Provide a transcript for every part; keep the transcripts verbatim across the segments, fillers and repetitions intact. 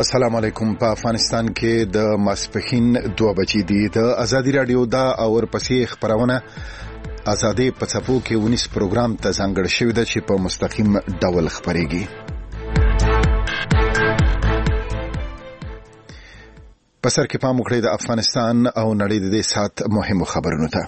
السلام علیکم. په افغانستان کې د ماسپښین دوه بجې دي. د ازادي رادیو دا اور پسې خبرونه ازادي په صفو کې ونیس پروګرام ته ځانګړی شوی دی چې په مستقیم ډول خبريږي. په سر کې پام وکړئ د افغانستان او نړۍ د دې سات مهمو خبرونو ته.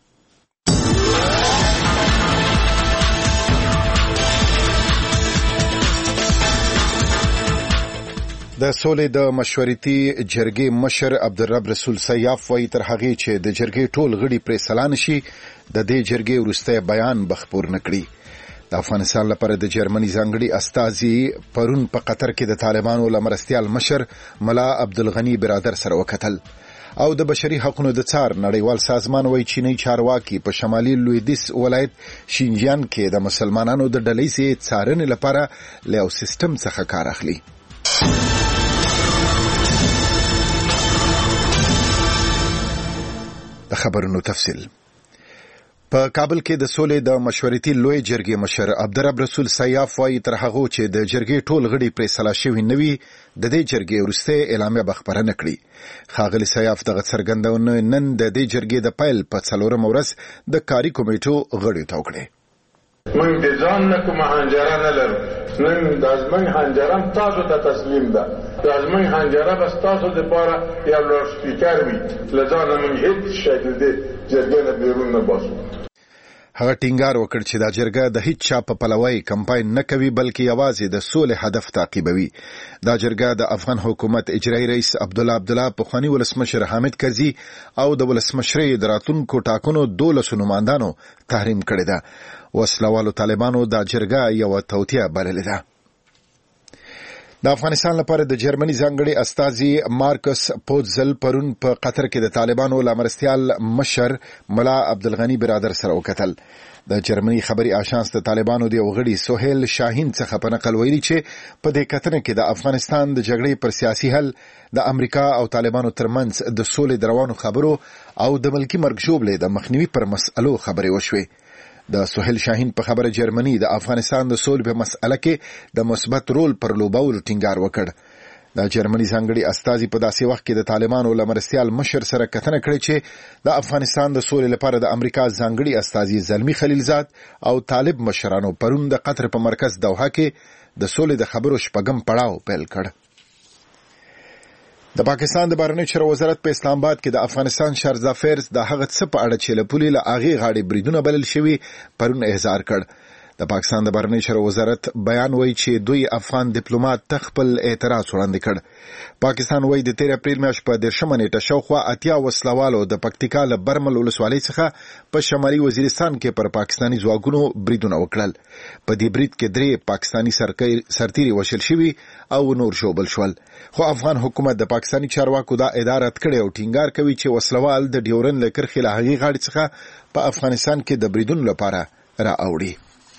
د سولې د مشورتي جرګې مشر عبدالرب رسول سیاف وايي تر هغه چې د جرګې ټول غړي پرې سلان شي د دې جرګې وروسته بیان بخپور نکړي. د افغانستان لپاره د جرمني ځانګړي استازي پرون په قطر کې د طالبانو لمرستيال مشر ملا عبدالغني برادر سره وکتل او د بشري حقوقو د څار نړیوال سازمان وايي چینی چارواکي په شمالي لویدیس ولایت شینجیان کې د مسلمانانو د ډلې سي څارنې لپاره له سیستم څخه کار اخلي. خبرونو تفصیل. په کابل کې د سولې د مشورتي لوی جرګې مشر عبدالرب رسول سیاف وايي تر هغه چې د جرګې ټول غړي پرې سلا شوي نوي د دې جرګې وروسته اعلامیه بخبره نکړي. ښاغلي سیاف دغه څرګندونه نن د دې جرګې د پیل په څلورم ورځ د کاري کمیټو غړیو ته وکړه. من د ځان نه کوم هنجره نه لرم، نن د ازمن هنجره تاسو ته تسلیم ده. د ازمن هنجره بس تاسو د پاره یو لوډ سپیکر وي، لږه من هیڅ شکل دی جرګه نه بیرون نه باسو. هغه ټینګار وکړ چې دا جرګه د هیڅ چا په پلوي کمپاین نه کوي بلکې یوازې د سولې هدف تعقیبوي. دا جرګه د افغان حکومت اجرایی رئیس عبدالله عبدالله پخوانی ولسمشر حامد کرزي او د ولسمشرۍ د راتلونکو ټاکنو دولسو نمائندانو تحریم کړی ده. وسلوالو طالبانو دا جرګه یو توطیه بللې ده. د افغانستان لپاره د جرمني ځانګړي استازي مارکس پوتزل پرون په قطر کې د طالبانو لمرستيال مشر ملا عبدالغني برادر سره وکتل. د جرمني خبري آژانس د طالبانو د غړي سهیل شاهین څخه په نقل ویلي چې په دې کتنه کې د افغانستان د جګړې پر سیاسي حل د امریکا او طالبانو ترمنځ د سولې دروانو خبرو او د ملکی مرګ ژوبلې د مخنیوي پر مسألو خبرې وشوي. د سهیل شاهین په خبره جرمني د افغانستان د سولې په مسأله کې د مثبت رول پر لوبولو ټینګار وکړ. د جرمني ځانګړي استازي په داسې وخت کې د طالبانو لمرستيال مشر سره کتنه کړې چې د افغانستان د سولې لپاره د امریکا ځانګړي استازي زلمی خلیلزاد او طالب مشرانو پرون د قطر په مرکز دوحه کې د سولې د خبرو شپږم پړاو پیل کړ. د پاکستان د بهرنیو چارو وزارت په اسلام آباد کې د افغانستان شارځ افیرز د هغه څه په اړه چې له پولې له هغې غاړې بریدونه بلل شوي پرون احضار کړ. د پاکستان د بهرنیو چارو وزارت بیان وایي چې دوی افغان ډیپلوماټ ته خپل اعتراض وړاندې کړ. پاکستان وایي د تیر اپریل میاشت په دېرشمه نیټه شاوخوا اتیا وسلوالو د پکتیکا له برمل ولسوالۍ څخه په شمالي وزیرستان کې پر پاکستاني ځواکونو بریدونه وکړل. په دې برید کې درې پاکستاني سرتیري وشل شوي او نور ژوبل شول. خو افغان حکومت د پاکستاني چارواکو دا اداره کړې او ټینګار کوي چې وسلوال د ډیورن له کرښې له هغې غاړې څخه په افغانستان کې د بریدونو لپاره راوړي.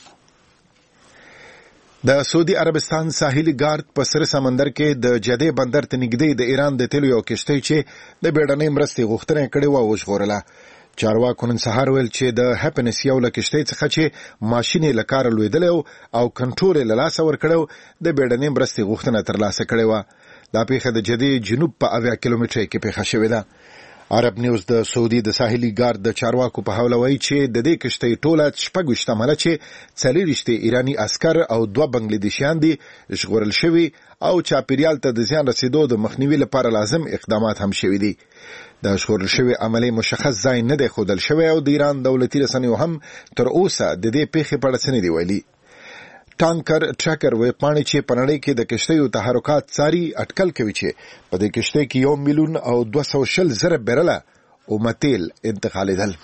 د سعودي عربستان ساحلي ګارد په سره سمندر کې د جدې بندر ته نږدې د ایران د تیلو یو کشتۍ چې د بیړنۍ مرستې غوښتنه کړې وه وژغورله. چارواکو نن سهار ویل چې د هپنس یو له کشتۍ څخه چې ماشین یې له کاره لوېدلی او کنټرول یې له لاسه ورکړی د بیړنۍ مرستې غوښتنه ترلاسه کړې وه. دا پیښه د جدې جنوب په اویا کیلومترۍ کې پیښه شوې ده. عرب نیوز د سعودي د ساحلي ګارد د چارواکو په حواله وایي چې د دې کشتۍ ټوله شپږ ویشت عمله چې څلېرویشت ایراني عسکر او دوه بنګلادیشیان دي ژغورل شوي او چاپیریال ته د زیان رسیدو د مخنیوي لپاره لازم اقدامات هم شوي دي. د ژغورل شوي عملې مشخص ځای نه دی ښودل شوی او د ایران دولتي رسنیو هم تر اوسه د دې پیښې په اړه څه نه دي ویلي. ټانکر ټریکر ویبپاڼې چې په نړۍ کې د کشتیو تحرکات څاري اټکل کوي چې په دې کشتۍ کې یو میلیون او دوه سوه شل زره بیرله اومه تیل انتقالېدل.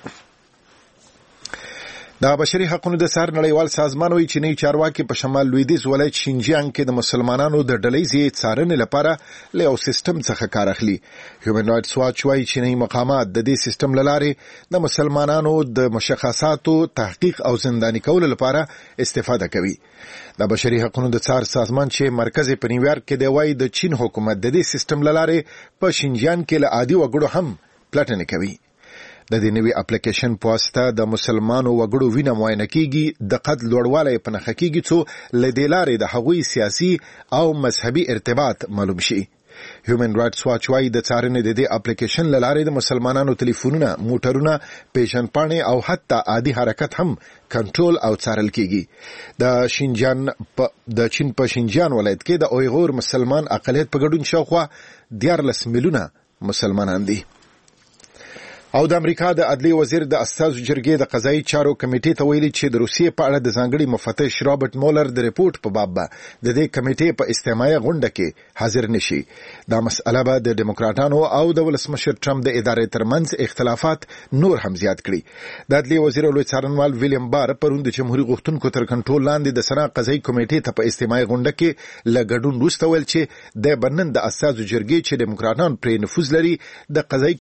د بشري حقوقو د څار نړیوال سازمان وایي چې نوي چارواکي په شمال لویدیځ ولایت شینجیانګ کې د مسلمانانو د ډلې څارنې لپاره له یو سیستم څخه کار اخلي. هیومن رایټس واچ وایي چې نوي مقامات د دې سیستم له لارې د مسلمانانو د مشخصاتو تحقیق او زنداني کولو لپاره استفاده کوي. د بشري حقوقو د څار سازمان چې مرکز په نیویارک کې دی وایي د چین حکومت د دې سیستم له لارې په شینجیانګ کې له عادي وګړو هم پلټنې کوي. د دې نوي اپلیکیشن په واسطه د مسلمانو وګړو وینه معاینه کیږي، د قد لوړوالی په نښه کیږي څو له دې لارې د هغوی سیاسي او مذهبي ارتباط معلوم شي. هیومن رائټس واچ وايي د څارنې د دې اپلیکیشن له لارې د مسلمانانو ټلیفونونه، موټرونه، پیژندپاڼې او حتی عادي حرکت هم کنټرول او څارل کیږي. د شینجان د چین په شینجان ولایت کې د اویغور مسلمان اقلیت په ګډون شاوخوا دیارلس میلیونه مسلمانان دي. او د امریکا د عدلي وزیر د استازو جرګې د قضایي چارو کمیټې ته ویلي چې د روسیې په اړه د ځانګړي مفتش رابرټ مولر د ریپورت په باب به د دې کمیټې په استماعي غونډه کې حاضر نشي. دا مسأله به د ډیموکراټانو او د ولسمشر ټرمپ د ادارې ترمنځ اختلافات نور هم زیات کړي. د عدلي وزیر او لوی څارنوال ویلیام بار پرون د جمهوریت غوښتونکو تر کنټرول لاندې د سنا قضایي کمیټې ته په استماعي غونډه کې له ګډون وروسته ویل چې د بنن د استازو جرګې چې ډیموکراټان پرې نفوذ لري د قضایي